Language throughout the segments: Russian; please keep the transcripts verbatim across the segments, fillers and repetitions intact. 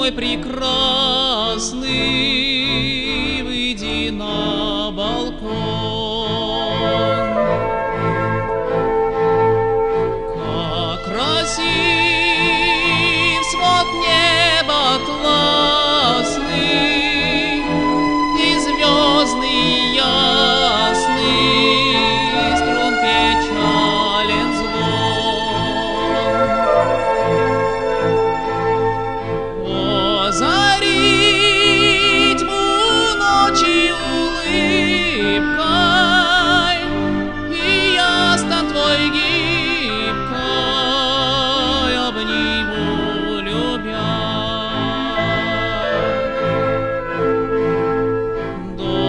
мой прекрасный, выйди на балкон. Как красив свод неба атласный и звездный ясный, струн печален звон. Озари тьму ночи улыбкой, и ясно твой гибкой обниму, любя. До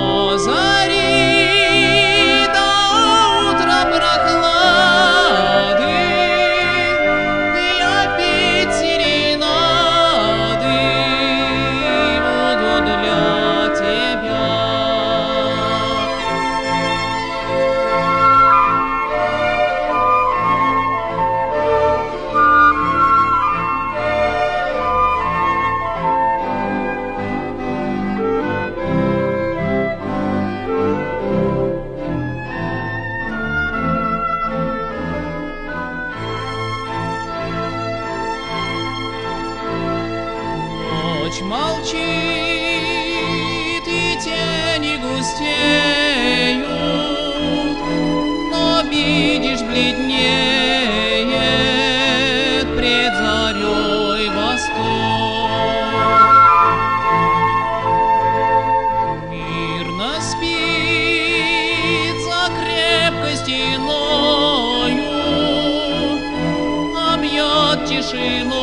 зари, до утра прохлады, я петь серенады буду для тебя. Ночь молчит, и тени густеют, но, видишь, бледнеет пред зарей восток. Мирно спит за крепкой стеною, объят тишиной